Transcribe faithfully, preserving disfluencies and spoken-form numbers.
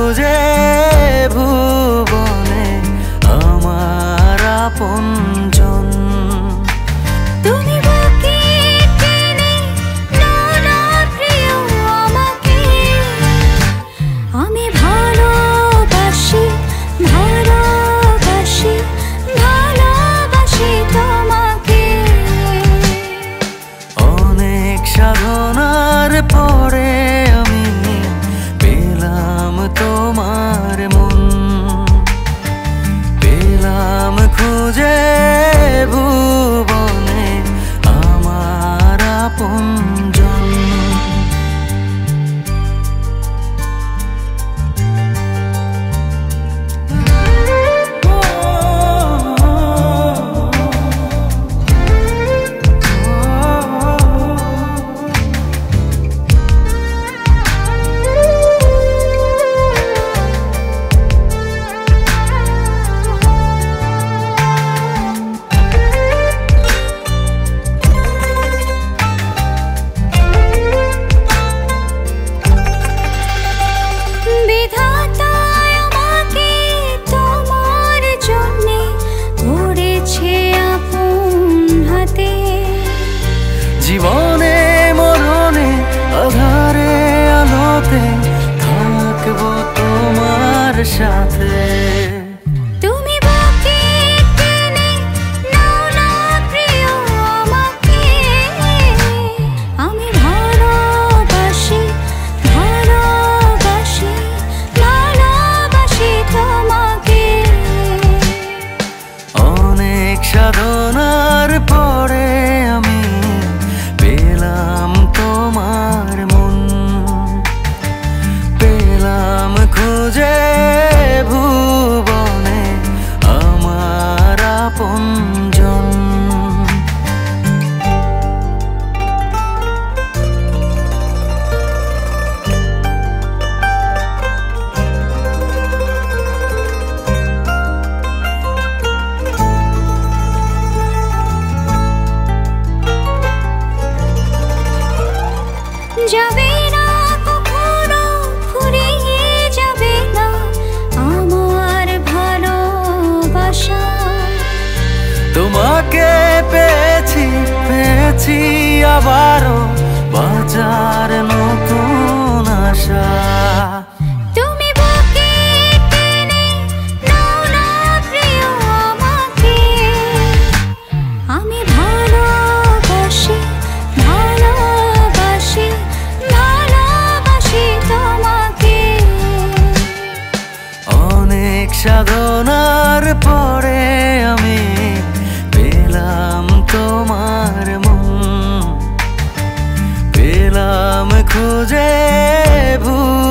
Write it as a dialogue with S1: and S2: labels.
S1: খুঁজে ভুবনে আমার আপনজন।
S2: তুমি বুকে টেনে নাও না প্রিয় আমাকে, আমি ভালোবাসি ভালোবাসি ভালোবাসি তোমাকে।
S1: অনেক সাধনার পরে আমি পেলাম তোমার মন, পেলাম খুঁজে ভুবনে আমার আপনজন। জীবনে মরণে আধারে আলোতে থাকবো তোমার সাথে।
S2: তুমি বুকে টেনে নাও না প্রিয় আমাকে, আমি ভালোবাসি ভালোবাসি ভালোবাসি তোমাকে।
S1: অনেক সাধনার পরে আমি পেলাম তোমার মন, পেলাম খুঁজে ভুবনে আমার আপনজন।
S2: যাবে না কখনো ফুরিয়ে যাবে না আমার ভালোবাসা।
S1: তোমাকে পেয়েছি পেয়েছি আবারও বাঁচার নতুন আশা।
S2: তুমি বুকে টেনে নাও না প্রিয় আমাকে, আমি ভালোবাসি ভালোবাসি ভালোবাসি তোমাকে।
S1: অনেক সাধনার পরে আমি পেলাম তোমার মন, পেলাম খুঁজে ভুবনে